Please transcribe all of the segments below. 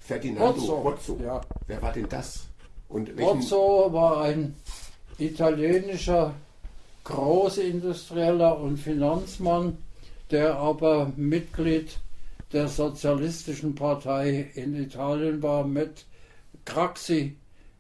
Ferdinando Bozzo. Ja. Wer war denn das? Und Bozzo war ein italienischer Großindustrieller und Finanzmann, der aber Mitglied der Sozialistischen Partei in Italien war, mit Craxi,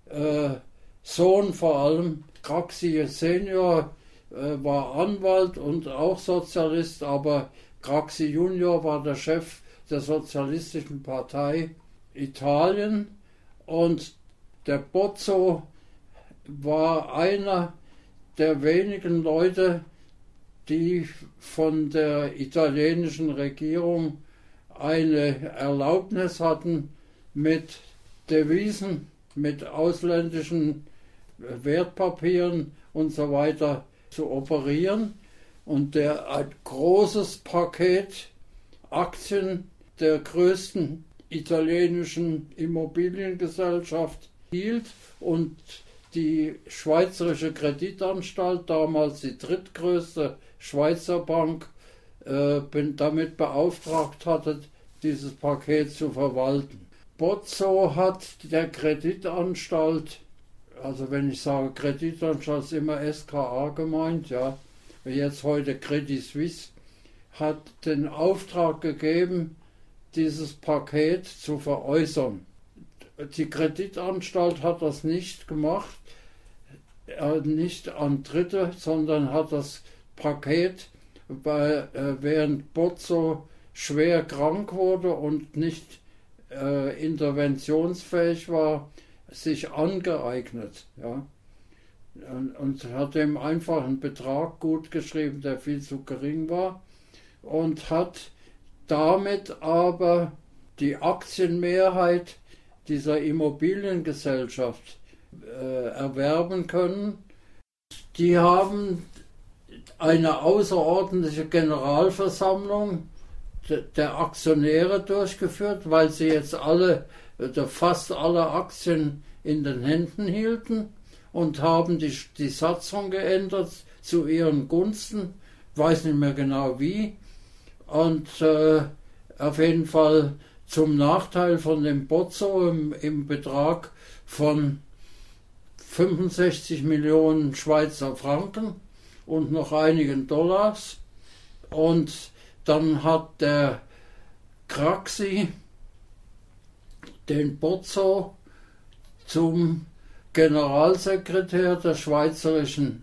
Sohn vor allem. Craxi Senior war Anwalt und auch Sozialist, aber Craxi Junior war der Chef der Sozialistischen Partei Italien, und der Bozzo war einer der wenigen Leute, die von der italienischen Regierung eine Erlaubnis hatten, mit Devisen, mit ausländischen Wertpapieren und so weiter zu operieren, und der ein großes Paket Aktien der größten italienischen Immobiliengesellschaft hielt und die Schweizerische Kreditanstalt, damals die drittgrößte Schweizer Bank, damit beauftragt hatte, dieses Paket zu verwalten. Bozzo hat der Kreditanstalt, also wenn ich sage Kreditanstalt, ist immer SKA gemeint, ja, jetzt heute Credit Suisse, hat den Auftrag gegeben, dieses Paket zu veräußern. Die Kreditanstalt hat das nicht gemacht, nicht an Dritte, sondern hat das Paket, während Bozzo schwer krank wurde und nicht interventionsfähig war, sich angeeignet. Ja? Und hat ihm einfach einen Betrag gut geschrieben, der viel zu gering war, und hat damit aber die Aktienmehrheit dieser Immobiliengesellschaft erwerben können. Die haben eine außerordentliche Generalversammlung der Aktionäre durchgeführt, weil sie jetzt fast alle Aktien in den Händen hielten, und haben die Satzung geändert zu ihren Gunsten, weiß nicht mehr genau wie, und auf jeden Fall zum Nachteil von dem Bozzo im Betrag von 65 Millionen Schweizer Franken und noch einigen Dollars. Und dann hat der Craxi den Bozzo zum Generalsekretär der schweizerischen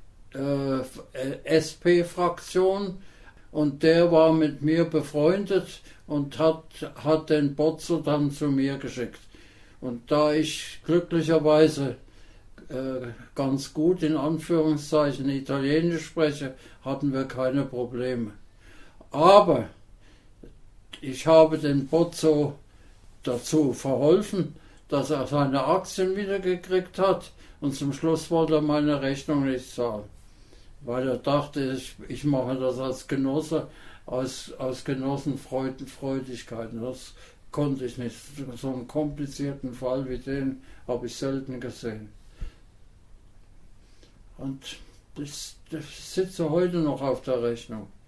SP-Fraktion, und der war mit mir befreundet und hat den Bozzo dann zu mir geschickt. Und da ich glücklicherweise ganz gut in Anführungszeichen Italienisch spreche, hatten wir keine Probleme. Aber ich habe den Bozzo dazu verholfen, dass er seine Aktien wiedergekriegt hat, und zum Schluss wollte er meine Rechnung nicht zahlen, weil er dachte, ich mache das als Genosse, aus Genossenfreudigkeiten. Das konnte ich nicht. So einen komplizierten Fall wie den habe ich selten gesehen. Und das sitze heute noch auf der Rechnung.